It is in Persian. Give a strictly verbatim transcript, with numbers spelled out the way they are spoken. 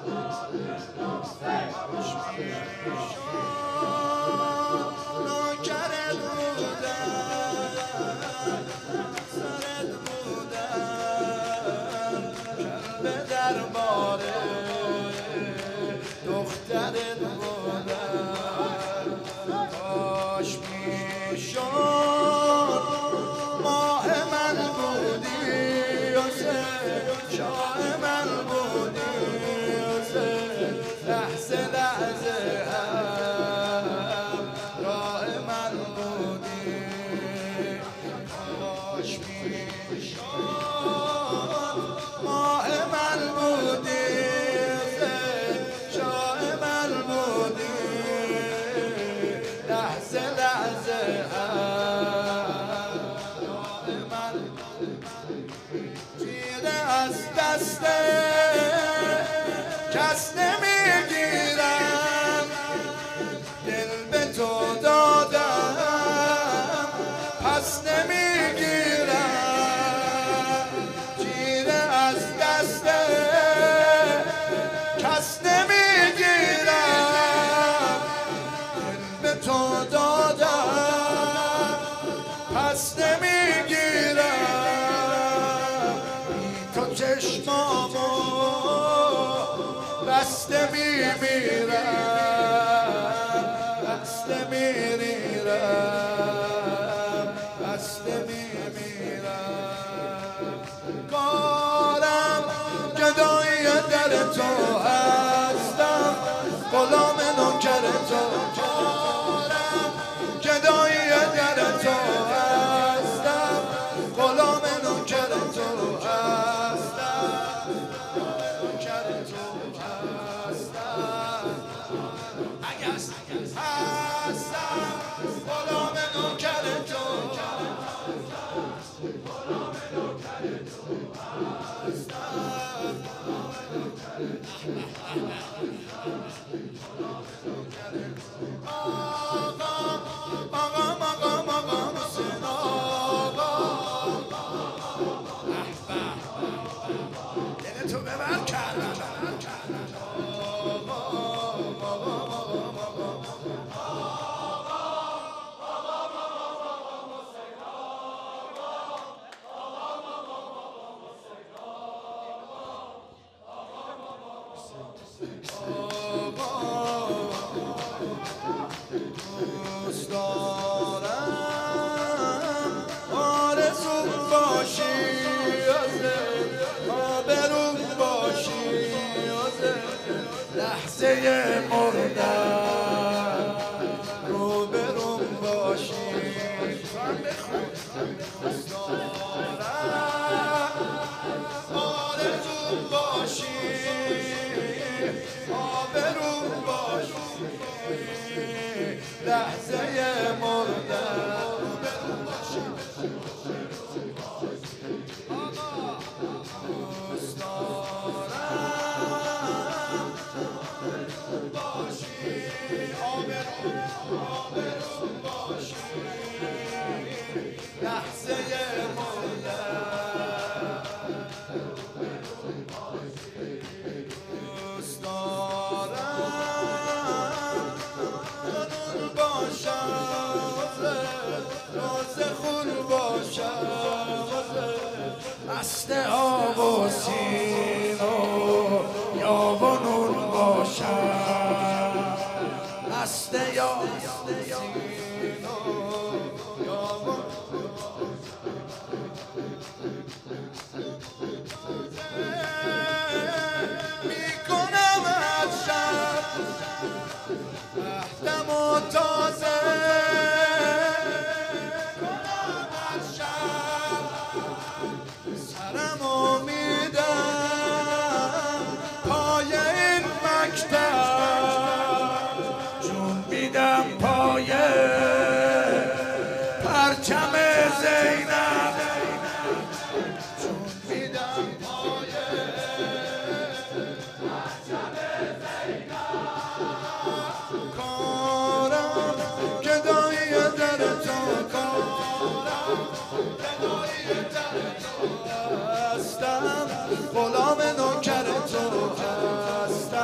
نوکرت بودم سرت بودم کلب درباره دخترت بودم کاش میشد ماه من بودی شاه من بودی لحظه لحظه هم راه من بودی کاش میشد ماه من بودی شاه من بودی لحظه لحظه هم راه من چیره از دست کس نمیگیرم دل به تو دادم پس نمیگیرم چیره از دست کس نمیگیرم دل به تو دادم پس نمیگیرم بی تو چشمامو بسته میمیرم بسته میمیرم بسته میمیرم کارم گدای در تو هستم غلام نوکر تو کارم گدای در تو هستم غلام نوکر تو هستم نوکر تو هستم غلام نوکر تو غلام نوکر تو هستم آقا آقا آقا آقا حسین آقا دل تو ببر کردم دوست دارم آرزوم باشی آبروم باشی لحظه مردن روبروم باشی دوست دارم آرزوم باشی آبروم باشی لحظه مردن دوست دارم باشی آبروم باشی لحظه مردن دوست دارم روز خون باشم مست آب و سین و یاب و نون باشم مست یاب و سین و یاب و میکنم از شب وحدم و تازه سرمو میدم پای این مکتب جون میدم پای پرچم زینب جون میدم پای پرچم زینب کارم گدایی در تو کارم گدایی در تو هستم غلام نوکر تو هستم